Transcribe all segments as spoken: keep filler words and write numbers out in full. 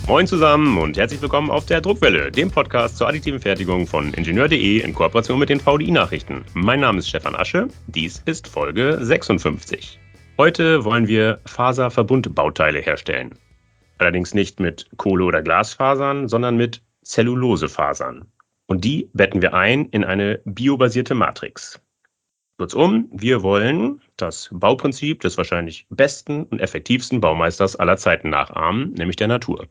Moin zusammen und herzlich willkommen auf der Druckwelle, dem Podcast zur additiven Fertigung von Ingenieur punkt de in Kooperation mit den V D I-Nachrichten. Mein Name ist Stefan Asche, dies ist Folge sechsundfünfzig. Heute wollen wir Faserverbundbauteile herstellen. Allerdings nicht mit Kohle- oder Glasfasern, sondern mit Zellulosefasern. Und die betten wir ein in eine biobasierte Matrix. Kurzum, wir wollen das Bauprinzip des wahrscheinlich besten und effektivsten Baumeisters aller Zeiten nachahmen, nämlich der Natur.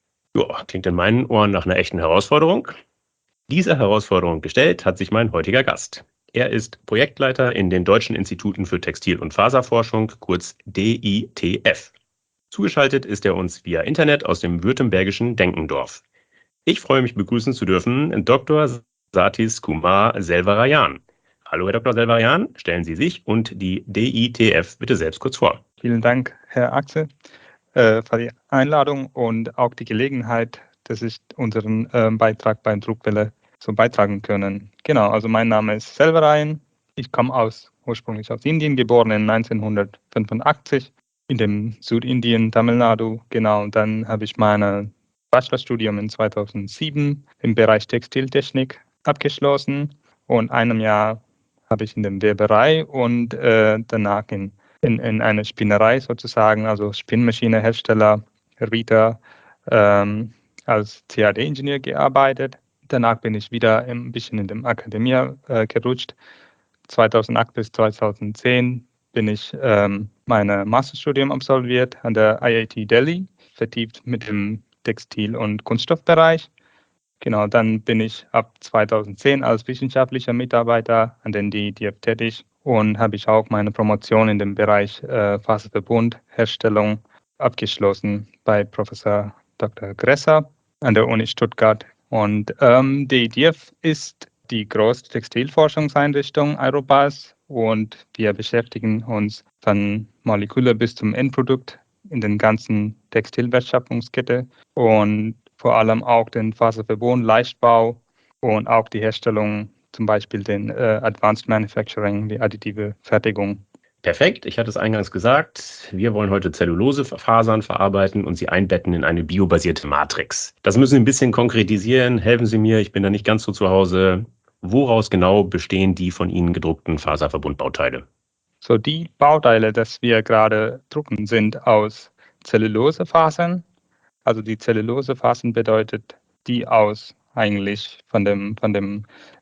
Ja, klingt in meinen Ohren nach einer echten Herausforderung. Diese Herausforderung gestellt hat sich mein heutiger Gast. Er ist Projektleiter in den Deutschen Instituten für Textil- und Faserforschung, kurz D I T F. Zugeschaltet ist er uns via Internet aus dem württembergischen Denkendorf. Ich freue mich, begrüßen zu dürfen Doktor Satis Kumar Selvarajaan. Hallo, Herr Doktor Selvarajaan, stellen Sie sich und die D I T F bitte selbst kurz vor. Vielen Dank, Herr Axel, äh, für die Einladung und auch die Gelegenheit, dass ich unseren äh, Beitrag beim Druckwelle so beitragen können. Genau, also mein Name ist Selvarajaan. Ich komme aus, ursprünglich aus Indien, geboren in neunzehnhundertfünfundachtzig in dem Südindien, Tamil Nadu. Genau, und dann habe ich mein Bachelorstudium in zweitausendsieben im Bereich Textiltechnik abgeschlossen und einem Jahr habe ich in der Weberei und äh, danach in, in, in einer Spinnerei sozusagen, also Spinnmaschinehersteller, Rieter, ähm, als C A D-Ingenieur gearbeitet. Danach bin ich wieder ein bisschen in der Akademie äh, gerutscht. zweitausendacht bis zweitausendzehn bin ich ähm, mein Masterstudium absolviert an der I I T Delhi, vertieft mit dem Textil- und Kunststoffbereich. Genau, dann bin ich ab zweitausendzehn als wissenschaftlicher Mitarbeiter an den D I T F tätig und habe ich auch meine Promotion in dem Bereich äh, Faserverbundherstellung abgeschlossen bei Professor Doktor Gresser an der Uni Stuttgart. Und ähm, D I T F ist die größte Textilforschungseinrichtung Europas und wir beschäftigen uns von Moleküle bis zum Endprodukt in den ganzen Textilwertschöpfungskette und vor allem auch den Faserverbund, Leichtbau und auch die Herstellung, zum Beispiel den äh, Advanced Manufacturing, die additive Fertigung. Perfekt, ich hatte es eingangs gesagt, wir wollen heute Zellulosefasern verarbeiten und sie einbetten in eine biobasierte Matrix. Das müssen Sie ein bisschen konkretisieren, helfen Sie mir, ich bin da nicht ganz so zu Hause. Woraus genau bestehen die von Ihnen gedruckten Faserverbundbauteile? So, die Bauteile, das wir gerade drucken, sind aus Zellulosefasern. Also die Zellulosefasern bedeutet die aus eigentlich von dem, von dem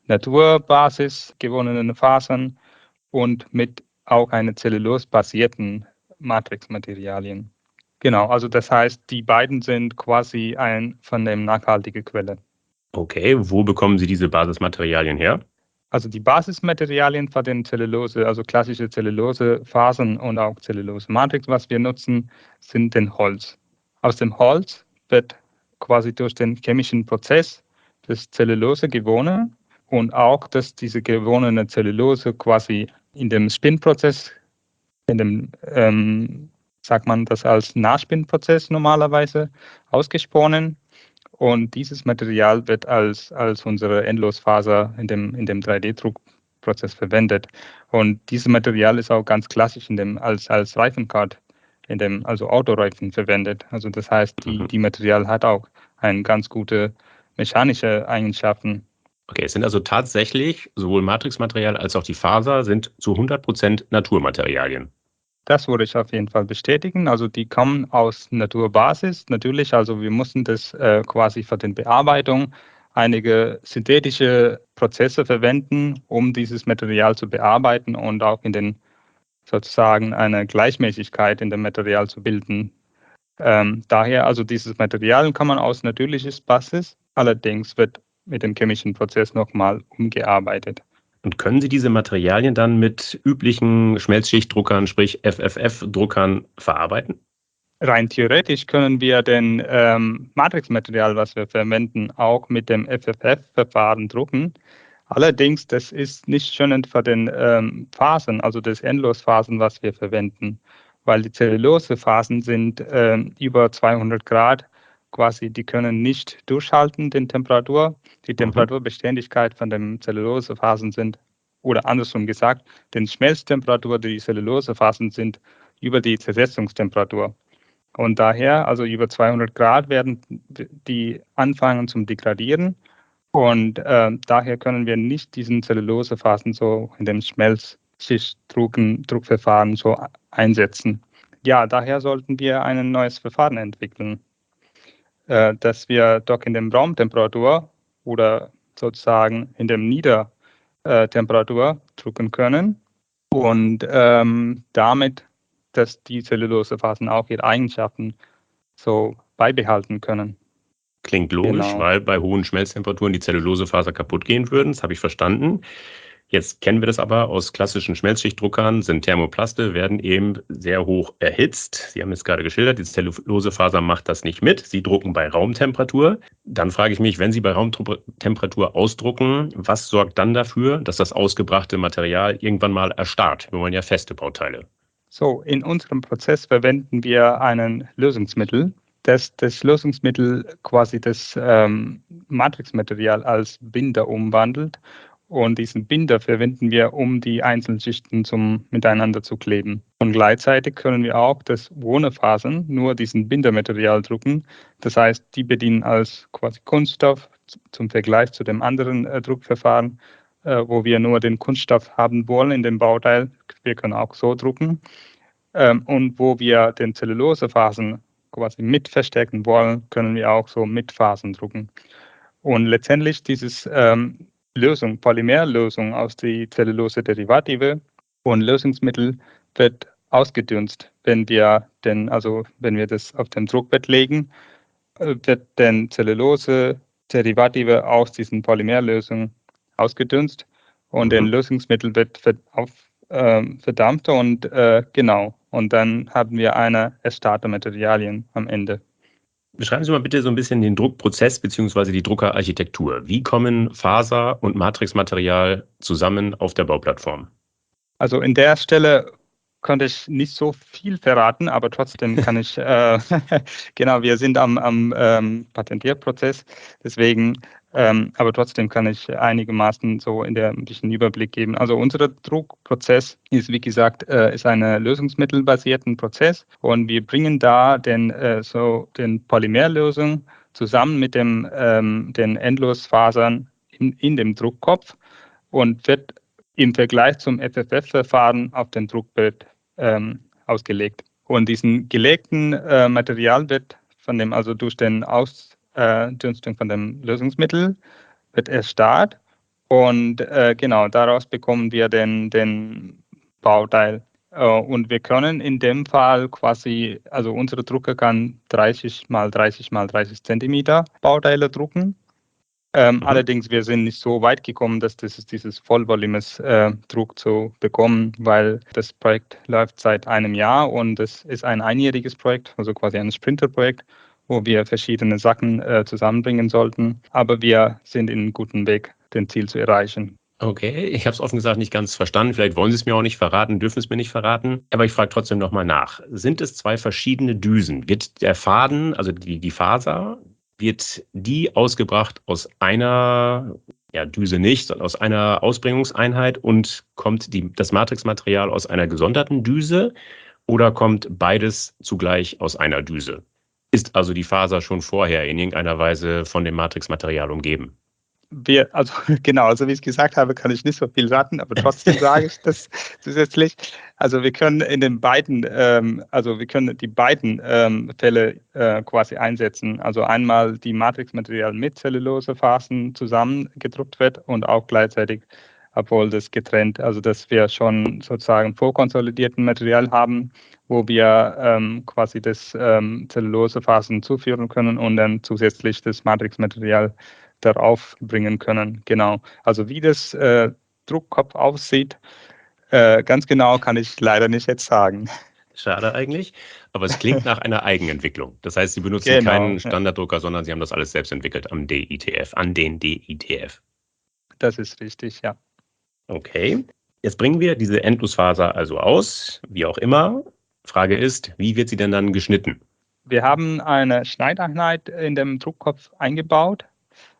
Naturbasis gewonnenen Fasern und mit auch eine zellulosebasierten Matrixmaterialien. Genau, also das heißt, die beiden sind quasi ein von dem nachhaltigen Quelle. Okay, wo bekommen Sie diese Basismaterialien her? Also die Basismaterialien für den Zellulose, also klassische Zellulosefasern und auch Zellulose-Matrix, was wir nutzen, sind den Holz. Aus dem Holz wird quasi durch den chemischen Prozess das Zellulose gewonnen und auch, dass diese gewonnene Zellulose quasi in dem Spinnprozess, in dem, ähm, sagt man das als Nachspinnprozess normalerweise, ausgesponnen. Und dieses Material wird als, als unsere Endlosfaser in dem, in dem drei D-Druckprozess verwendet. Und dieses Material ist auch ganz klassisch in dem, als, als Reifenkart, in dem, also Autoreifen verwendet. Also das heißt, die, Mhm. die Material hat auch eine ganz gute mechanische Eigenschaften. Okay, es sind also tatsächlich sowohl Matrixmaterial als auch die Faser sind zu hundert Prozent Naturmaterialien. Das würde ich auf jeden Fall bestätigen. Also die kommen aus Naturbasis. Natürlich, also wir mussten das äh, quasi für die Bearbeitung einige synthetische Prozesse verwenden, um dieses Material zu bearbeiten und auch in den sozusagen eine Gleichmäßigkeit in dem Material zu bilden. Ähm, daher also dieses Material kann man aus natürliches Basis, allerdings wird mit dem chemischen Prozess nochmal umgearbeitet. Und können Sie diese Materialien dann mit üblichen Schmelzschichtdruckern, sprich F F F-Druckern, verarbeiten? Rein theoretisch können wir den ähm, Matrixmaterial, was wir verwenden, auch mit dem F F F-Verfahren drucken. Allerdings, das ist nicht schonend für den ähm, Phasen, also das Endlosphasen, was wir verwenden, weil die Zellulosephasen sind ähm, über zweihundert Grad, quasi, die können nicht durchhalten, den Temperatur. Die Mhm. Temperaturbeständigkeit von den Zellulosephasen sind, oder andersrum gesagt, die Schmelztemperatur der Zellulosephasen sind über die Zersetzungstemperatur. Und daher, also über zweihundert Grad werden die anfangen zum Degradieren. Und äh, daher können wir nicht diesen Zellulosephasen so in dem Schmelzschichtdruckverfahren so einsetzen. Ja, daher sollten wir ein neues Verfahren entwickeln, äh, dass wir doch in der Raumtemperatur oder sozusagen in der Niedertemperatur drucken können und ähm, damit, dass die Zellulosephasen auch ihre Eigenschaften so beibehalten können. Klingt logisch, Genau. weil bei hohen Schmelztemperaturen die Zellulosefaser kaputt gehen würden. Das habe ich verstanden. Jetzt kennen wir das aber aus klassischen Schmelzschichtdruckern, sind Thermoplaste, werden eben sehr hoch erhitzt. Sie haben es gerade geschildert, die Zellulosefaser macht das nicht mit. Sie drucken bei Raumtemperatur. Dann frage ich mich, wenn Sie bei Raumtemperatur ausdrucken, was sorgt dann dafür, dass das ausgebrachte Material irgendwann mal erstarrt? Wir wollen ja feste Bauteile. So, in unserem Prozess verwenden wir ein Lösungsmittel, das das Lösungsmittel quasi das ähm, Matrixmaterial als Binder umwandelt. Und diesen Binder verwenden wir, um die einzelnen Schichten zum miteinander zu kleben. Und gleichzeitig können wir auch das ohne Fasern nur diesen Bindermaterial drucken. Das heißt, die bedienen als quasi Kunststoff zum Vergleich zu dem anderen äh, Druckverfahren, äh, wo wir nur den Kunststoff haben wollen in dem Bauteil. Wir können auch so drucken. Ähm, und wo wir den Zellulosephasen quasi mit verstärken wollen, können wir auch so mit Fasern drucken. Und letztendlich dieses ähm, Lösung, Polymerlösung aus die Zellulose-Derivative und Lösungsmittel wird ausgedünst, wenn wir den, also wenn wir das auf dem Druckbett legen, wird den Zellulose-Derivative aus diesen Polymerlösungen ausgedünst und mhm. den Lösungsmittel wird auf, äh, verdampft und äh, genau, und dann haben wir eine erstarrte Materialien am Ende. Beschreiben Sie mal bitte so ein bisschen den Druckprozess bzw. die Druckerarchitektur. Wie kommen Faser und Matrixmaterial zusammen auf der Bauplattform? Also in der Stelle konnte ich nicht so viel verraten, aber trotzdem kann ich, äh, genau, wir sind am, am ähm, Patentierprozess, deswegen, ähm, aber trotzdem kann ich einigermaßen so in der ein bisschen Überblick geben. Also unser Druckprozess ist, wie gesagt, äh, ist ein lösungsmittelbasierten Prozess und wir bringen da den, äh, so den Polymerlösung zusammen mit dem, ähm, den Endlosfasern in, in dem Druckkopf und wird im Vergleich zum F F F-Verfahren auf dem Druckbett ähm, ausgelegt. Und diesen gelegten äh, Material wird von dem, also durch den Ausdünstung äh, von dem Lösungsmittel, wird erstarrt. Und äh, genau, daraus bekommen wir den, den Bauteil. Äh, und wir können in dem Fall quasi, also unsere Drucker kann dreißig mal dreißig mal dreißig Zentimeter Bauteile drucken. Ähm, mhm. Allerdings, wir sind nicht so weit gekommen, dass das dieses Vollvolumes-Druck äh, zu bekommen, weil das Projekt läuft seit einem Jahr und es ist ein einjähriges Projekt, also quasi ein Sprinter-Projekt, wo wir verschiedene Sachen äh, zusammenbringen sollten. Aber wir sind in einem guten Weg, den Ziel zu erreichen. Okay, ich habe es offen gesagt nicht ganz verstanden. Vielleicht wollen Sie es mir auch nicht verraten, dürfen es mir nicht verraten. Aber ich frage trotzdem nochmal nach. Sind es zwei verschiedene Düsen? Wird der Faden, also die, die Faser, wird die ausgebracht aus einer, ja, Düse nicht, sondern aus einer Ausbringungseinheit und kommt die, das Matrixmaterial aus einer gesonderten Düse oder kommt beides zugleich aus einer Düse? Ist also die Faser schon vorher in irgendeiner Weise von dem Matrixmaterial umgeben? Wir, also genau, also wie ich gesagt habe, kann ich nicht so viel raten, aber trotzdem sage ich das zusätzlich. Also wir können in den beiden, ähm, also wir können die beiden ähm, Fälle äh, quasi einsetzen. Also einmal die Matrixmaterial mit Zellulosefasen zusammen gedruckt wird und auch gleichzeitig, obwohl das getrennt, also dass wir schon sozusagen vorkonsolidierten Material haben, wo wir ähm, quasi das ähm, Zellulosefasen zuführen können und dann zusätzlich das Matrixmaterial darauf bringen können. Genau. Also wie das äh, Druckkopf aussieht, äh, ganz genau kann ich leider nicht jetzt sagen. Schade eigentlich, aber es klingt nach einer Eigenentwicklung. Das heißt, Sie benutzen Genau, keinen Standarddrucker, ja. sondern Sie haben das alles selbst entwickelt am D I T F, an den D I T F. Das ist richtig, ja. Okay, jetzt bringen wir diese Endlosfaser also aus, wie auch immer. Frage ist, wie wird sie denn dann geschnitten? Wir haben eine Schneideinheit in dem Druckkopf eingebaut.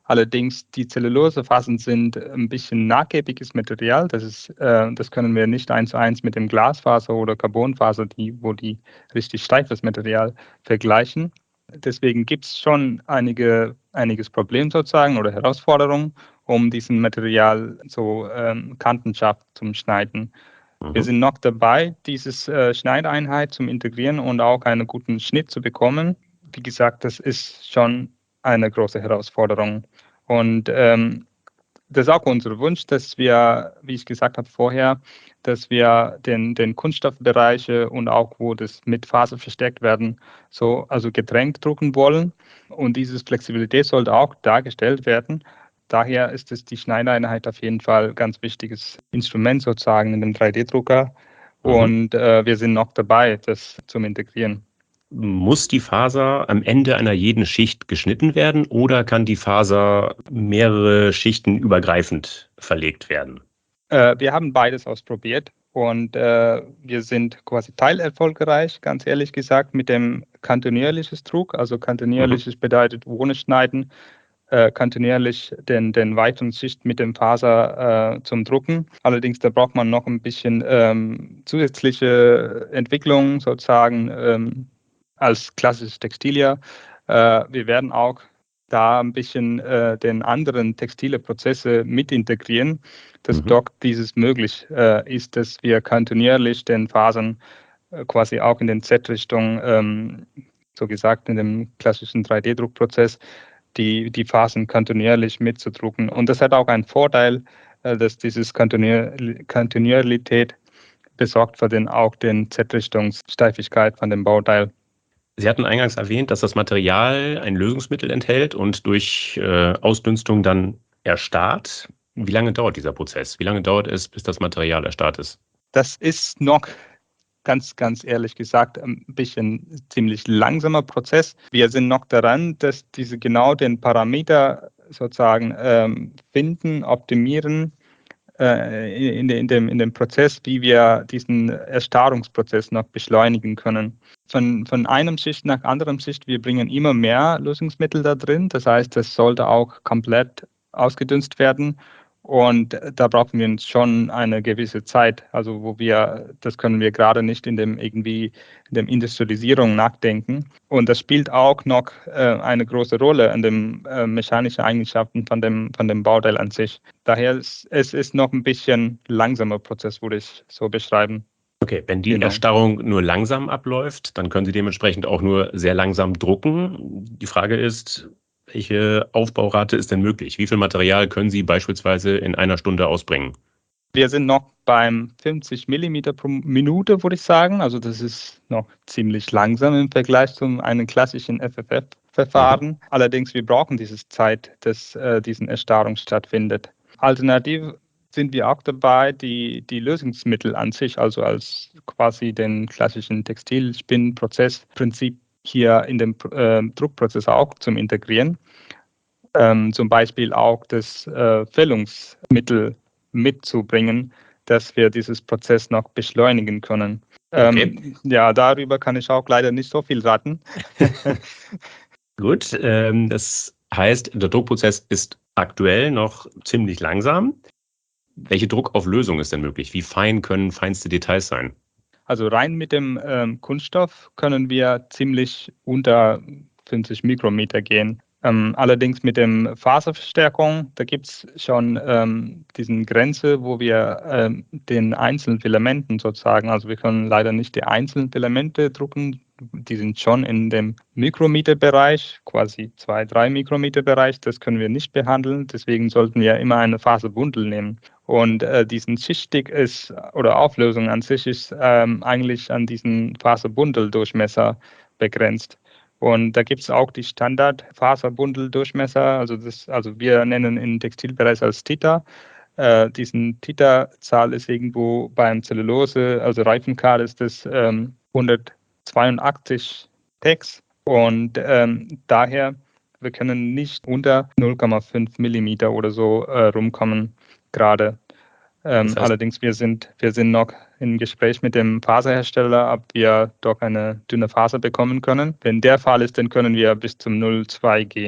Allerdings die Zellulosefasern sind ein bisschen nachgiebiges Material. Das ist, äh, das können wir nicht eins zu eins mit dem Glasfaser oder Carbonfaser, die, wo die richtig steifes Material vergleichen. Deswegen gibt es schon einige, einiges Problem sozusagen oder Herausforderungen, um diesen Material so ähm, kantenscharf zu schneiden. Mhm. Wir sind noch dabei, diese äh, Schneideinheit zum Integrieren und auch einen guten Schnitt zu bekommen. Wie gesagt, das ist schon eine große Herausforderung. Und ähm, das ist auch unser Wunsch, dass wir, wie ich gesagt habe vorher, dass wir den, den Kunststoffbereiche und auch, wo das mit Faser verstärkt werden, so also getrennt drucken wollen. Und diese Flexibilität sollte auch dargestellt werden. Daher ist es die Schneideinheit auf jeden Fall ein ganz wichtiges Instrument sozusagen in dem drei D-Drucker. Mhm. Und äh, wir sind noch dabei, das zu integrieren. Muss die Faser am Ende einer jeden Schicht geschnitten werden oder kann die Faser mehrere Schichten übergreifend verlegt werden? Äh, wir haben beides ausprobiert und äh, wir sind quasi teilerfolgreich, ganz ehrlich gesagt, mit dem kontinuierliches Druck. Also kontinuierliches mhm. bedeutet ohne Schneiden, äh, kontinuierlich den, den weiteren Schicht mit dem Faser äh, zum Drucken. Allerdings, da braucht man noch ein bisschen ähm, zusätzliche Entwicklung sozusagen ähm, als klassisches Textilier. Äh, wir werden auch da ein bisschen äh, den anderen textile Prozesse mit integrieren, dass mhm. dort dieses möglich äh, ist, dass wir kontinuierlich den Fasern äh, quasi auch in den Z-Richtung, ähm, so gesagt in dem klassischen drei D-Druckprozess, die, die Fasern kontinuierlich mitzudrucken. Und das hat auch einen Vorteil, äh, dass dieses Kontinuer Kontinuität besorgt für den, auch den Z-Richtungssteifigkeit von dem Bauteil. Sie hatten eingangs erwähnt, dass das Material ein Lösungsmittel enthält und durch äh, Ausdünstung dann erstarrt. Wie lange dauert dieser Prozess? Wie lange dauert es, bis das Material erstarrt ist? Das ist noch ganz, ganz ehrlich gesagt ein bisschen ziemlich langsamer Prozess. Wir sind noch daran, dass diese genau den Parameter sozusagen ähm, finden, optimieren äh, in, in, dem, in dem Prozess, wie wir diesen Erstarrungsprozess noch beschleunigen können. Von, von einem Schicht nach anderem Schicht, wir bringen immer mehr Lösungsmittel da drin. Das heißt, das sollte auch komplett ausgedünst werden. Und da brauchen wir schon eine gewisse Zeit. Also wo wir, das können wir gerade nicht in dem irgendwie in der Industrialisierung nachdenken. Und das spielt auch noch äh, eine große Rolle in den äh, mechanischen Eigenschaften von dem, von dem Bauteil an sich. Daher ist es ist noch ein bisschen langsamer Prozess, würde ich so beschreiben. Okay, wenn die Genau. Erstarrung nur langsam abläuft, dann können Sie dementsprechend auch nur sehr langsam drucken. Die Frage ist, welche Aufbaurate ist denn möglich? Wie viel Material können Sie beispielsweise in einer Stunde ausbringen? Wir sind noch beim fünfzig Millimeter pro Minute, würde ich sagen. Also das ist noch ziemlich langsam im Vergleich zu einem klassischen F F F-Verfahren. Mhm. Allerdings, wir brauchen diese Zeit, dass äh, diese Erstarrung stattfindet. Alternativ sind wir auch dabei, die, die Lösungsmittel an sich, also als quasi den klassischen Textilspinnprozessprinzip hier in den äh, Druckprozess auch zum Integrieren. Ähm, zum Beispiel auch das äh, Füllungsmittel mitzubringen, dass wir dieses Prozess noch beschleunigen können. Okay. Ähm, ja, darüber kann ich auch leider nicht so viel raten. Gut, ähm, das heißt, der Druckprozess ist aktuell noch ziemlich langsam. Welche Druckauflösung ist denn möglich? Wie fein können feinste Details sein? Also rein mit dem ähm, Kunststoff können wir ziemlich unter fünfzig Mikrometer gehen. Ähm, allerdings mit dem Faserverstärkung, da gibt es schon ähm, diese Grenze, wo wir ähm, den einzelnen Filamenten sozusagen, also wir können leider nicht die einzelnen Filamente drucken, die sind schon in dem Mikrometerbereich, quasi zwei, drei Mikrometerbereich, das können wir nicht behandeln, deswegen sollten wir immer eine Faserbundel nehmen. Und äh, diesen Schichtdick ist, oder Auflösung an sich ist ähm, eigentlich an diesen Faserbundeldurchmesser begrenzt. Und da gibt es auch die Standard-Faserbundeldurchmesser, also, das, also wir nennen im Textilbereich als Theta. Äh, diesen Theta-Zahl ist irgendwo beim Zellulose, also Reifenkart ist das ähm, hundertzweiundachtzig Tex. Und ähm, daher, wir können nicht unter null Komma fünf Millimeter oder so äh, rumkommen gerade. Ähm, das heißt, allerdings, wir sind, wir sind noch im Gespräch mit dem Faserhersteller, ob wir doch eine dünne Faser bekommen können. Wenn der Fall ist, dann können wir bis zum null Komma zwei gehen.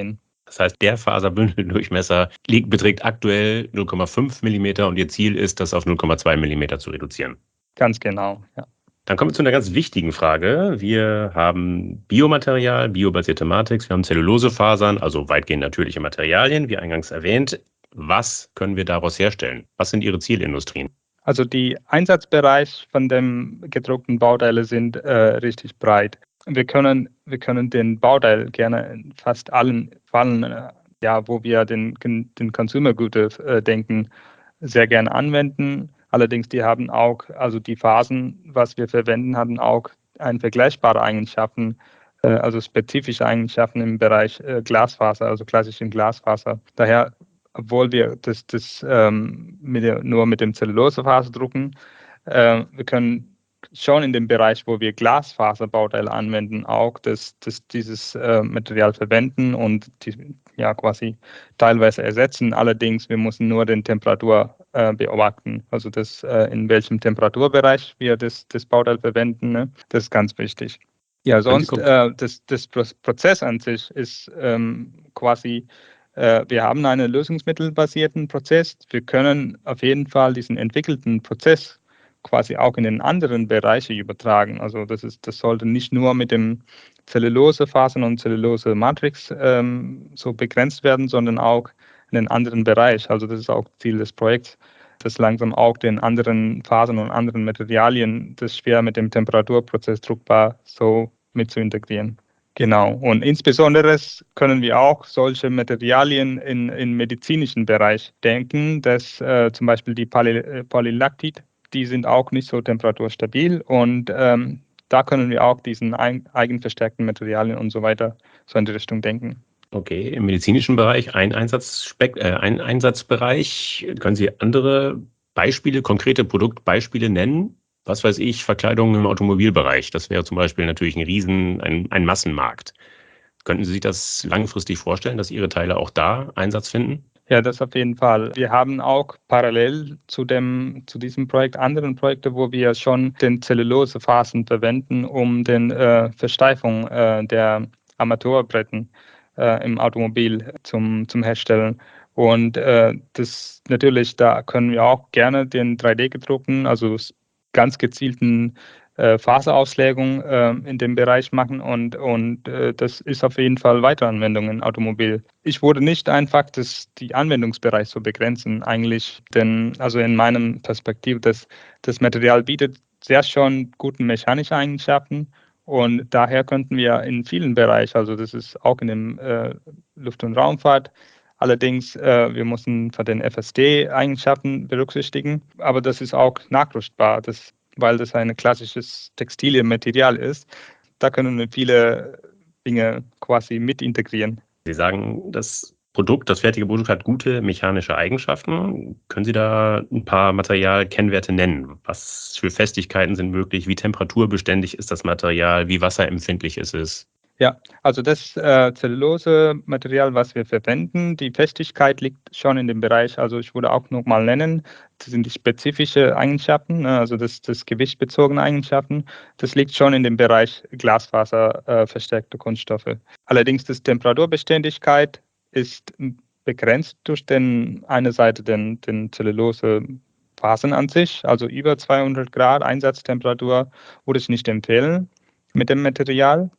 Das heißt, der Faserbündeldurchmesser liegt, beträgt aktuell null Komma fünf Millimeter und Ihr Ziel ist, das auf null Komma zwei Millimeter zu reduzieren. Ganz genau, ja. Dann kommen wir zu einer ganz wichtigen Frage. Wir haben Biomaterial, biobasierte Matrix, wir haben Zellulosefasern, also weitgehend natürliche Materialien, wie eingangs erwähnt. Was können wir daraus herstellen? Was sind Ihre Zielindustrien? Also die Einsatzbereich von dem gedruckten Bauteile sind äh, richtig breit. Wir können, wir können den Bauteil gerne in fast allen Fällen, äh, ja, wo wir den, den Consumer Goods äh, denken, sehr gerne anwenden. Allerdings, die haben auch, also die Phasen, was wir verwenden, haben auch ein vergleichbare Eigenschaften, äh, also spezifische Eigenschaften im Bereich äh, Glasfaser, also klassischen Glasfaser. Daher, obwohl wir das, das ähm, mit der, nur mit dem Zellulosefaser drucken, äh, wir können schon in dem Bereich, wo wir Glasfaserbauteile anwenden, auch das, das, dieses äh, Material verwenden und die, ja, quasi teilweise ersetzen. Allerdings, wir müssen nur den Temperatur äh, beobachten, also das, äh, in welchem Temperaturbereich wir das, das Bauteil verwenden, ne? Das ist ganz wichtig. Ja, sonst äh, das, das Prozess an sich ist ähm, quasi, äh, wir haben einen lösungsmittelbasierten Prozess. Wir können auf jeden Fall diesen entwickelten Prozess quasi auch in den anderen Bereiche übertragen. Also das ist, das sollte nicht nur mit dem Zellulosefasern und Zellulose-Matrix ähm, so begrenzt werden, sondern auch in den anderen Bereich. Also das ist auch Ziel des Projekts, dass langsam auch den anderen Fasern und anderen Materialien das schwer mit dem Temperaturprozess druckbar so mit zu integrieren. Genau. Und insbesondere können wir auch solche Materialien in, im medizinischen Bereich denken, dass äh, zum Beispiel die Poly Polylactid, die sind auch nicht so temperaturstabil und ähm, da können wir auch diesen ein, eigenverstärkten Materialien und so weiter so in die Richtung denken. Okay, im medizinischen Bereich ein, Einsatzspeck, äh, ein Einsatzbereich. Können Sie andere Beispiele, konkrete Produktbeispiele nennen? Was weiß ich, Verkleidung im Automobilbereich. Das wäre zum Beispiel natürlich ein Riesen, ein, ein Massenmarkt. Könnten Sie sich das langfristig vorstellen, dass Ihre Teile auch da Einsatz finden? Ja, das auf jeden Fall. Wir haben auch parallel zu dem, zu diesem Projekt anderen Projekte, wo wir schon den Zellulosephasen verwenden, um den äh, Versteifung äh, der Armaturbretten äh, im Automobil zum, zum Herstellen. Und äh, das natürlich, da können wir auch gerne den drei D gedruckten, also ganz gezielten äh, Faserauslegung äh, in dem Bereich machen und, und äh, das ist auf jeden Fall weitere Anwendung im Automobil. Ich würde nicht einfach das, die Anwendungsbereich so begrenzen, eigentlich, denn also in meinem Perspektive, das, das Material bietet sehr schon gute mechanische Eigenschaften und daher könnten wir in vielen Bereichen, also das ist auch in dem äh, Luft- und Raumfahrt, allerdings, äh, wir müssen von den F S D-Eigenschaften berücksichtigen, aber das ist auch nachrüstbar, das, weil das ein klassisches Textilienmaterial ist. Da können wir viele Dinge quasi mit integrieren. Sie sagen, das Produkt, das fertige Produkt hat gute mechanische Eigenschaften. Können Sie da ein paar Materialkennwerte nennen? Was für Festigkeiten sind möglich? Wie temperaturbeständig ist das Material? Wie wasserempfindlich ist es? Ja, also das äh, Zellulose-Material, was wir verwenden, die Festigkeit liegt schon in dem Bereich, also ich würde auch nochmal nennen, das sind die spezifischen Eigenschaften, ne, also das, das gewichtbezogene Eigenschaften, das liegt schon in dem Bereich Glasfaser äh, verstärkte Kunststoffe. Allerdings die Temperaturbeständigkeit ist begrenzt durch den, eine Seite den, den Zellulose-Fasern an sich, also über zweihundert Grad Einsatztemperatur würde ich nicht empfehlen mit dem Material.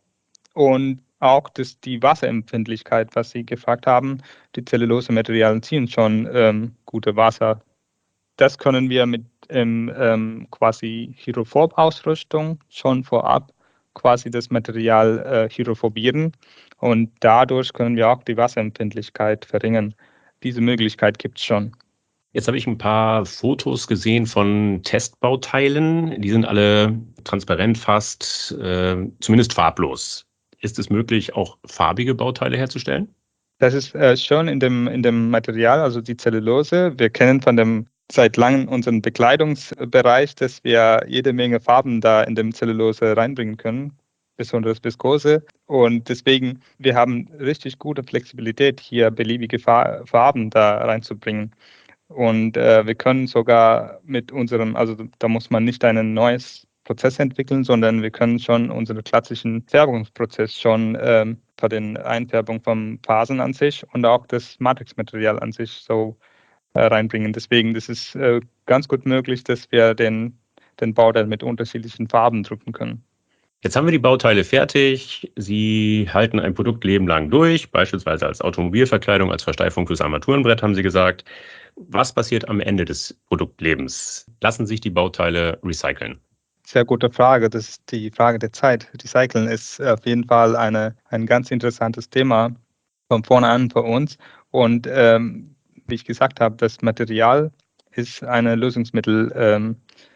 Und auch das, die Wasserempfindlichkeit, was Sie gefragt haben, die Zellulose-Materialien ziehen schon ähm, gute Wasser. Das können wir mit ähm, ähm, quasi Hydrophob-Ausrüstung schon vorab quasi das Material äh, hydrophobieren und dadurch können wir auch die Wasserempfindlichkeit verringern. Diese Möglichkeit gibt es schon. Jetzt habe ich ein paar Fotos gesehen von Testbauteilen. Die sind alle transparent fast, äh, zumindest farblos. Ist es möglich, auch farbige Bauteile herzustellen? Das ist äh, schon in dem, in dem Material, also die Zellulose. Wir kennen von dem seit langem unseren Bekleidungsbereich, dass wir jede Menge Farben da in dem Zellulose reinbringen können, besonders Viskose. Und deswegen, wir haben richtig gute Flexibilität, hier beliebige Farben da reinzubringen. Und äh, wir können sogar mit unserem, also da muss man nicht ein neues Prozess entwickeln, sondern wir können schon unseren klassischen Färbungsprozess schon ähm, für den Einfärbung von Phasen an sich und auch das Matrixmaterial an sich so äh, reinbringen. Deswegen ist es äh, ganz gut möglich, dass wir den, den Bauteil mit unterschiedlichen Farben drucken können. Jetzt haben wir die Bauteile fertig. Sie halten ein Produktleben lang durch, beispielsweise als Automobilverkleidung, als Versteifung fürs Armaturenbrett, haben Sie gesagt. Was passiert am Ende des Produktlebens? Lassen sich die Bauteile recyceln? Sehr gute Frage. Das ist die Frage der Zeit. Recyceln ist auf jeden Fall eine, ein ganz interessantes Thema von vorne an für uns. Und ähm, wie ich gesagt habe, das Material ist ein Lösungsmittel. Ähm,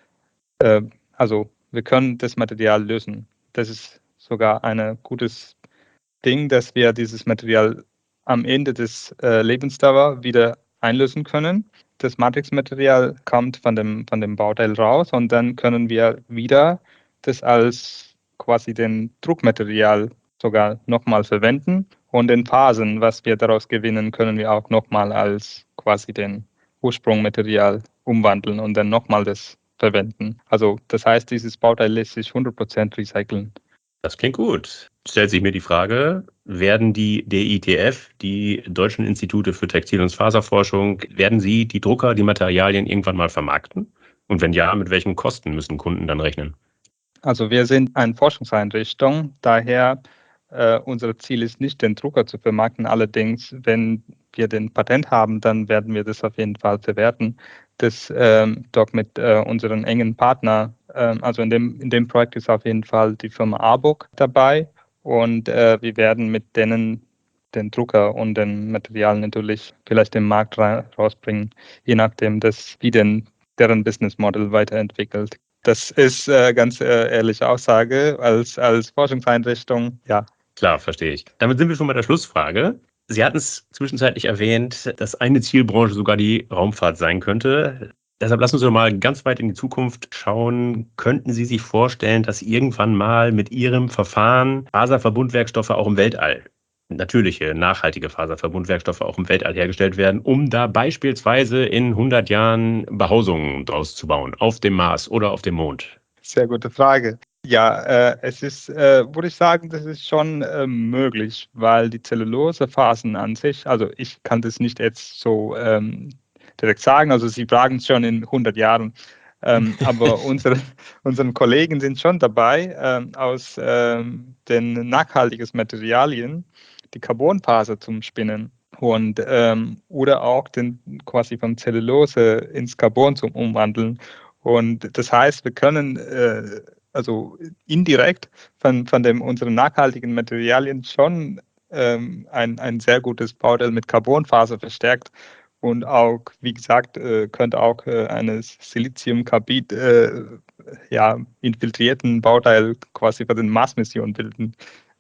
äh, also wir können das Material lösen. Das ist sogar ein gutes Ding, dass wir dieses Material am Ende des äh, Lebensdauer wieder einlösen können. Das Matrixmaterial kommt von dem, von dem Bauteil raus und dann können wir wieder das als quasi den Druckmaterial sogar nochmal verwenden und den Phasen, was wir daraus gewinnen, können wir auch nochmal als quasi den Ursprungmaterial umwandeln und dann nochmal das verwenden. Also das heißt, dieses Bauteil lässt sich hundert Prozent recyceln. Das klingt gut. Stellt sich mir die Frage, werden die D I T F, die Deutschen Institute für Textil- und Faserforschung, werden sie die Drucker, die Materialien irgendwann mal vermarkten? Und wenn ja, mit welchen Kosten müssen Kunden dann rechnen? Also wir sind eine Forschungseinrichtung, daher äh, unser Ziel ist nicht, den Drucker zu vermarkten. Allerdings, wenn wir den Patent haben, dann werden wir das auf jeden Fall verwerten. Das ähm, doch mit äh, unseren engen Partner, äh, also in dem, in dem Projekt ist auf jeden Fall die Firma Arbok dabei und äh, wir werden mit denen den Drucker und den Material natürlich vielleicht im Markt ra- rausbringen, je nachdem, das, wie denn deren Business Model weiterentwickelt. Das ist äh, ganz äh, ehrliche Aussage als, als Forschungseinrichtung, ja. Klar, verstehe ich. Damit sind wir schon bei der Schlussfrage. Sie hatten es zwischenzeitlich erwähnt, dass eine Zielbranche sogar die Raumfahrt sein könnte. Deshalb lassen Sie doch mal ganz weit in die Zukunft schauen. Könnten Sie sich vorstellen, dass irgendwann mal mit Ihrem Verfahren Faserverbundwerkstoffe auch im Weltall, natürliche, nachhaltige Faserverbundwerkstoffe auch im Weltall hergestellt werden, um da beispielsweise in hundert Jahren Behausungen draus zu bauen, auf dem Mars oder auf dem Mond? Sehr gute Frage. Ja, äh, es ist, äh, würde ich sagen, das ist schon äh, möglich, weil die Zellulosephasen an sich, also ich kann das nicht jetzt so ähm, direkt sagen, also Sie fragen es schon in hundert Jahren, ähm, aber unsere, unsere Kollegen sind schon dabei, ähm, aus ähm, den nachhaltigen Materialien die Carbonfaser zum Spinnen und ähm, oder auch den quasi von Zellulose ins Carbon zum Umwandeln. Und das heißt, wir können äh, also indirekt von, von dem, unseren nachhaltigen Materialien schon ähm, ein, ein sehr gutes Bauteil mit Carbonfaser verstärkt und auch, wie gesagt, äh, könnte auch äh, eines Siliziumkarbid äh, ja, infiltrierten Bauteil quasi für den Mars-Mission bilden.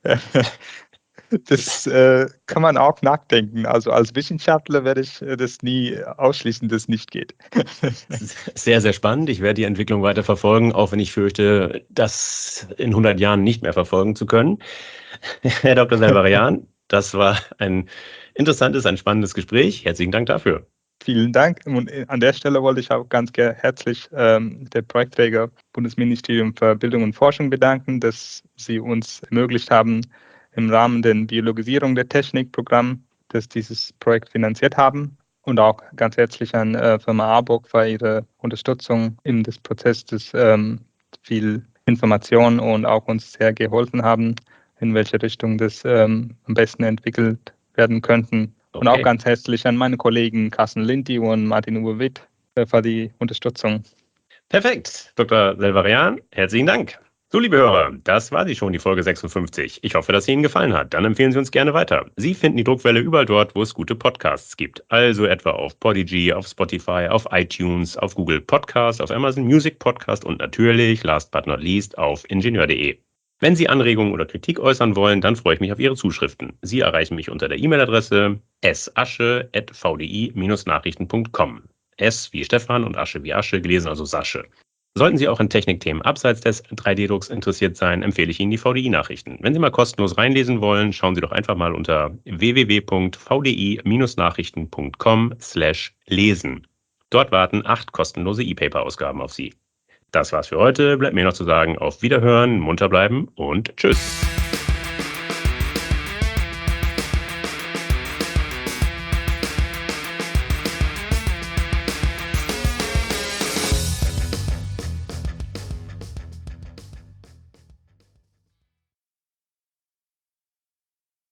Das äh, kann man auch nachdenken. Also als Wissenschaftler werde ich äh, das nie ausschließen, dass es nicht geht. Sehr, sehr spannend. Ich werde die Entwicklung weiter verfolgen, auch wenn ich fürchte, das in hundert Jahren nicht mehr verfolgen zu können. Herr Doktor Selverian, das war ein interessantes, ein spannendes Gespräch. Herzlichen Dank dafür. Vielen Dank. Und an der Stelle wollte ich auch ganz herzlich ähm, der Projektträger Bundesministerium für Bildung und Forschung bedanken, dass sie uns ermöglicht haben, im Rahmen der Biologisierung der Technik-Programm, dass dieses Projekt finanziert haben. Und auch ganz herzlich an äh, Firma Arbok für ihre Unterstützung in des Prozesses, ähm, viel Information und auch uns sehr geholfen haben, in welche Richtung das ähm, am besten entwickelt werden könnten. Und Okay. auch ganz herzlich an meine Kollegen Carsten Linti und Martin Uwe Witt äh, für die Unterstützung. Perfekt. Doktor Selverian, herzlichen Dank. So, liebe Hörer, das war sie schon, die Folge sechsundfünfzig. Ich hoffe, dass sie Ihnen gefallen hat. Dann empfehlen Sie uns gerne weiter. Sie finden die Druckwelle überall dort, wo es gute Podcasts gibt. Also etwa auf Podigy, auf Spotify, auf iTunes, auf Google Podcast, auf Amazon Music Podcast und natürlich, last but not least, auf ingenieur punkt de. Wenn Sie Anregungen oder Kritik äußern wollen, dann freue ich mich auf Ihre Zuschriften. Sie erreichen mich unter der E-Mail-Adresse s asche at v d i Bindestrich nachrichten punkt com. S wie Stefan und Asche wie Asche, gelesen also Sasche. Sollten Sie auch in Technikthemen abseits des drei D Drucks interessiert sein, empfehle ich Ihnen die V D I-Nachrichten. Wenn Sie mal kostenlos reinlesen wollen, schauen Sie doch einfach mal unter w w w punkt v d i Bindestrich nachrichten punkt com slash lesen. Dort warten acht kostenlose E-Paper-Ausgaben auf Sie. Das war's für heute. Bleibt mir noch zu sagen, auf Wiederhören, munter bleiben und tschüss.